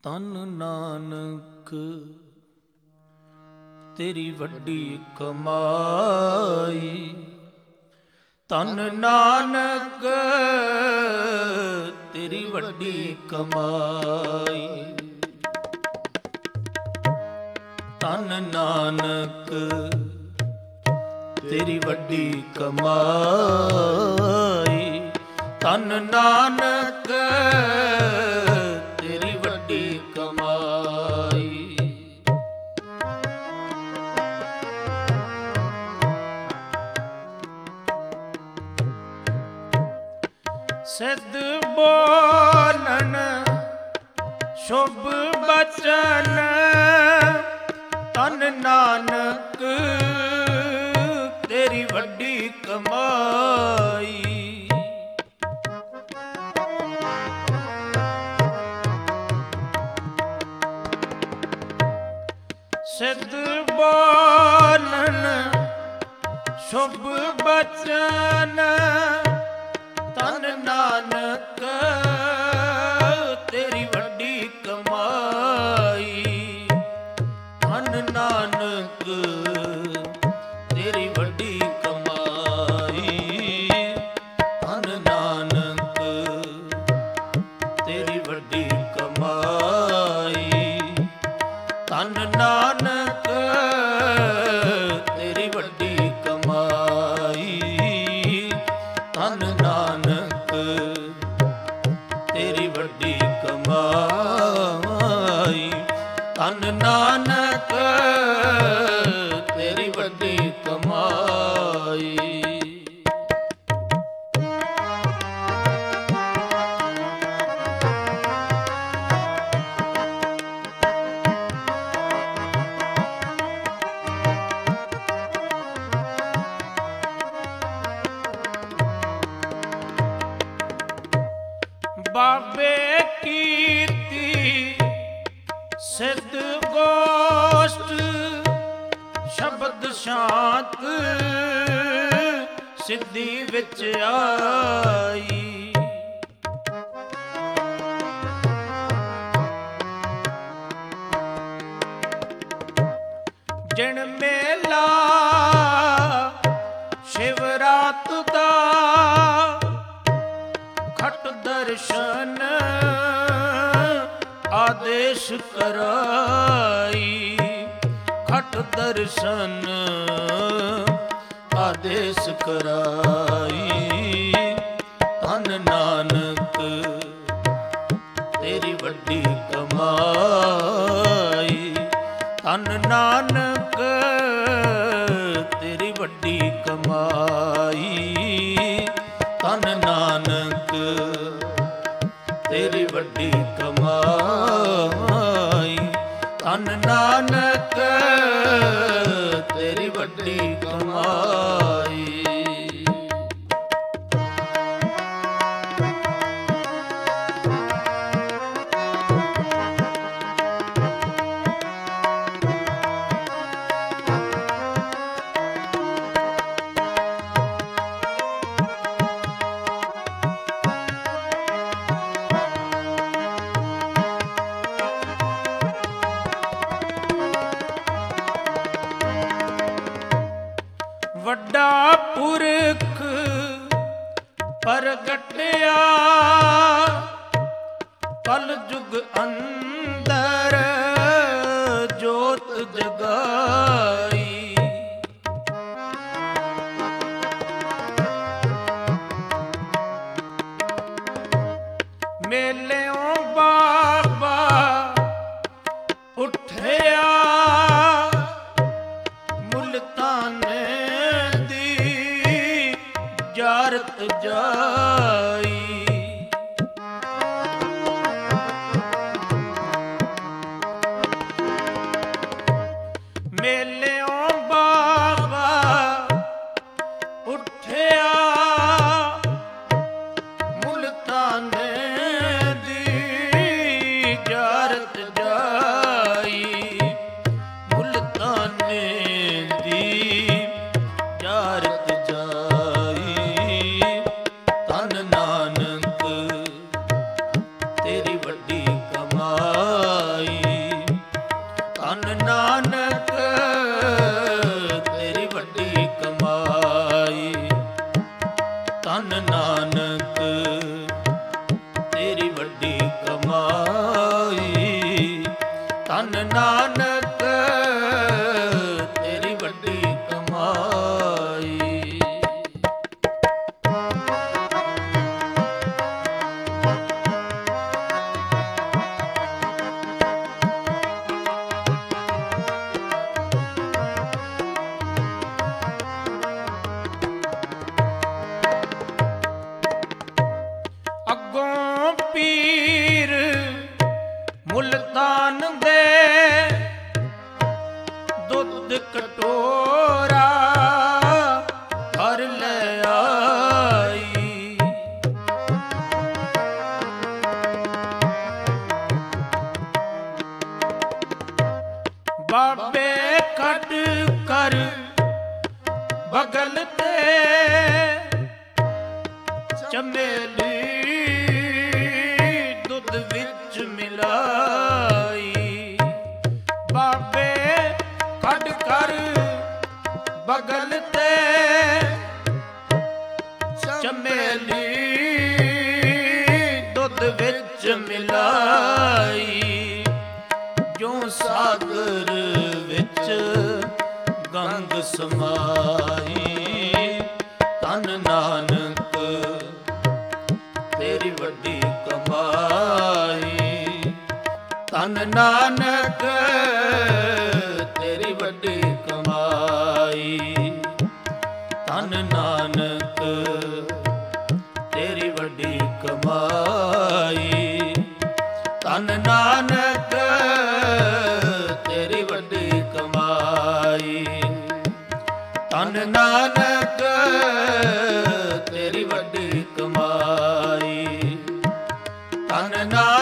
ਤਨ ਨਾਨਕ ਤੇਰੀ ਵੱਡੀ ਕਮਾਈ, ਤਨ ਨਾਨਕ ਤੇਰੀ ਵੱਡੀ ਕਮਾਈ, ਤਨ ਨਾਨਕ ਤੇਰੀ ਵੱਡੀ ਕਮਾਈ, ਤਨ ਨਾਨਕ ਤੇਰੀ ਵੱਡੀ ਕਮਾਈ। ਸਿੱਧ ਬੋਲਣ ਸ਼ੁਭ ਬਚਨ, ਤਨ ਨਾਨਕ ਤੇਰੀ ਵੱਡੀ ਕਮਾਈ, ਸਿੱਧ ਬੋਲਣ ਸ਼ੁਭ ਬਚਨ, ਤਨ ਨਾਨਕ ਤੇਰੀ ਵੱਡੀ ਕਮਾਈ, ਤਨ ਨਾਨਕ ਤੇਰੀ ਵੱਡੀ ਕਮਾਈ, ਤਨ ਨਾਨਕ ਤੇਰੀ ਵੱਡੀ ਕਮਾਈ, ਤਨ ਨਾਨਕ ਤੇਰੀ ਵੱਡੀ ਕਮਾਈ, ਤਨ ਨਾਨਕ ਤੇਰੀ ਵੱਡੀ ਕਮਾਈ, ਤਨ ਨਾਨਕ ਤੇਰੀ ਵੱਡੀ ਕਮਾਈ। ਬਾਬੇ ਕੀਰਤੀ ਸਿੱਧ ਗੋਸ਼ਟ, ਸ਼ਬਦ ਸ਼ਾਂਤ ਸਿੱਧੀ ਵਿੱਚ ਆਈ, ਜਿਣ ਮੇਲਾ ਸ਼ਿਵਰਾਤ ਦਾ, ਖਟ ਦਰਸ਼ਨ ਆਦੇਸ਼ ਕਰਾਈ, ਖਟ ਦਰਸ਼ਨ ਆਦੇਸ਼ ਕਰਾਈ, ਤਨ ਨਾਨਕ ਤੇਰੀ ਵੱਡੀ ਕਮਾਈ, ਤਨ ਨਾਨਕ ਤੇਰੀ ਵੱਡੀ ਕਮਾਈ, ਤਨ ਨਾਨਕ ਤੇਰੀ ਵੱਡੀ ਕਮਾਈ, ਤਨ ਨਾਨਕ ਤੇਰੀ ਵੱਡੀ ਕਮਾਈ। ਧਨ ਨਾਨਕ ਤੇਰੀ ਵੱਡੀ ਕਮਾਈ। ਅੱਗੋਂ ਪੀਰ ਮੁਲਤਾਨ ਦੇ ਦੁੱਧ ਕਟੋਰਾ ਘਰ ਲੈ ਆਈ। ਬਾਬੇ ਕੱਢ ਕਰ ਬਗਲ ਤੇ ਚਮੇਲੀ ਦੁੱਧ ਵਿੱਚ ਮਿਲਾਈ। ਬਾਬੇ ਕੱਢ ਕਰ ਬਗਲ ਤੇ ਚਮੇਲੀ ਦੁੱਧ ਵਿੱਚ ਮਿਲਾਈ। ਜੋ ਸਾਗਰ ਵਿੱਚ ਗੰਗ ਸਮਾਈ। ਧਨ ਨਾਨਕ ਤੇਰੀ ਵੱਡੀ ਕਮਾਈ। ਧਨ ਨਾਨਕ ਤੇਰੀ ਵੱਡੀ ਕਮਾਈ। ਧਨ ਨਾਨਕ ਤੇਰੀ ਵੱਡੀ ਕਮਾਈ। ਧਨ ਨਾਨਕ ਤੇਰੀ ਵੱਡੀ ਕਮਾਈ। ਧਨ ਨਾਨਕ ਤੇਰੀ ਵੱਡੀ ਕਮਾਈ। ਧਨ ਨਾਨਕ